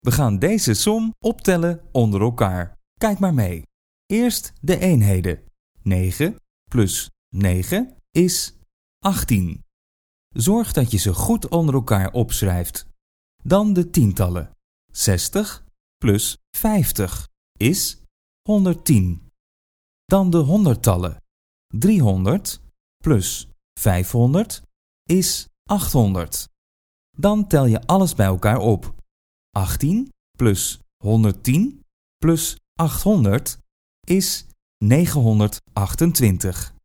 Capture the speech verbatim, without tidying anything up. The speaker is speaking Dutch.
We gaan deze som optellen onder elkaar. Kijk maar mee. Eerst de eenheden. negen plus negen is achttien. Zorg dat je ze goed onder elkaar opschrijft. Dan de tientallen. zestig plus vijftig is honderdtien. Dan de honderdtallen. driehonderd plus vijfhonderd is achthonderd. Dan tel je alles bij elkaar op. achttien plus honderdtien plus achthonderd is negenhonderdachtentwintig.